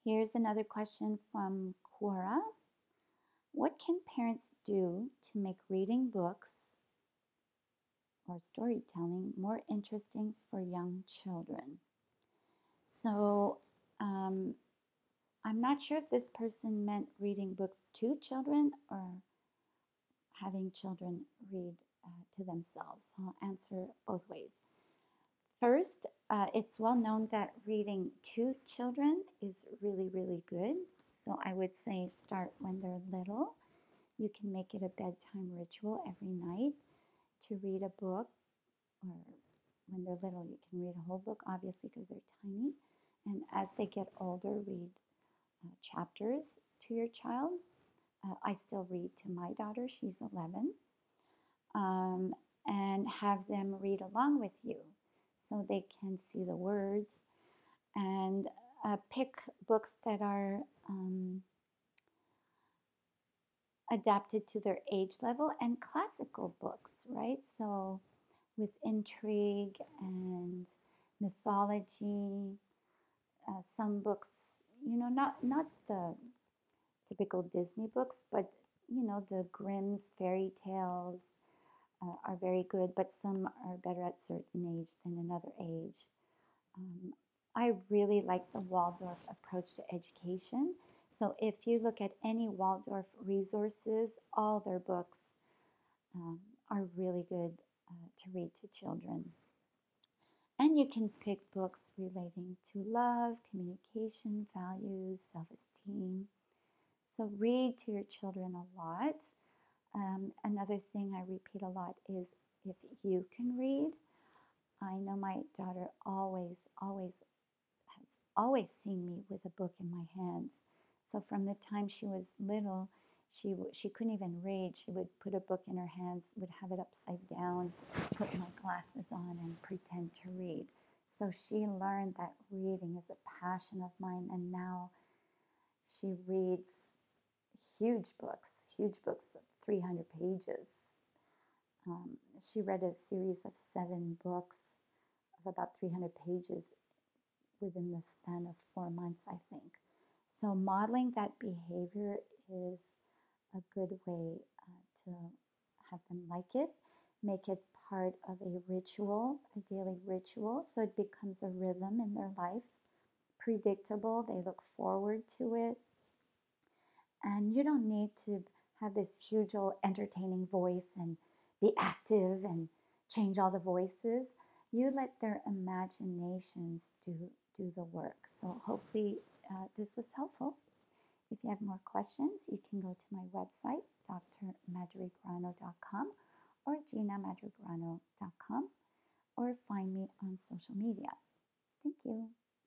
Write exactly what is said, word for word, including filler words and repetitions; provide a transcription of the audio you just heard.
Here's another question from Quora. What can parents do to make reading books or storytelling more interesting for young children? So, um, I'm not sure if this person meant reading books to children or having children read uh, to themselves. So I'll answer both ways. First, uh, it's well known that reading to children is really, really good. So I would say start when they're little. You can make it a bedtime ritual every night to read a book, or when they're little, you can read a whole book, obviously, because they're tiny. And as they get older, read uh, chapters to your child. Uh, I still read to my daughter, she's eleven, um, and have them read along with you so they can see the words and uh, pick books that are um, adapted to their age level and classical books, right? So with intrigue and mythology, uh, some books, you know, not not the typical Disney books, but you know, the Grimm's fairy tales uh, are very good, but some are better at certain age than another age. Um, I really like the Waldorf approach to education. So if you look at any Waldorf resources, all their books um, are really good uh, to read to children. And you can pick books relating to love, communication, values, self esteem. So read to your children a lot. Um, another thing I repeat a lot is if you can read. I know my daughter always, always has always seen me with a book in my hands. So from the time she was little, she she couldn't even read. She would put a book in her hands, would have it upside down, put my glasses on, and pretend to read. So she learned that reading is a passion of mine, and now she reads huge books, huge books of three hundred pages. Um, she read a series of seven books of about three hundred pages within the span of four months, I think. So modeling that behavior is a good way uh, to have them like it. Make it part of a ritual, a daily ritual, so it becomes a rhythm in their life. Predictable, they look forward to it. And you don't need to have this huge old entertaining voice and be active and change all the voices. You let their imaginations do, do the work. So hopefully uh, this was helpful. If you have more questions, you can go to my website, d r madrigrano dot com or gina madrigrano dot com, or find me on social media. Thank you.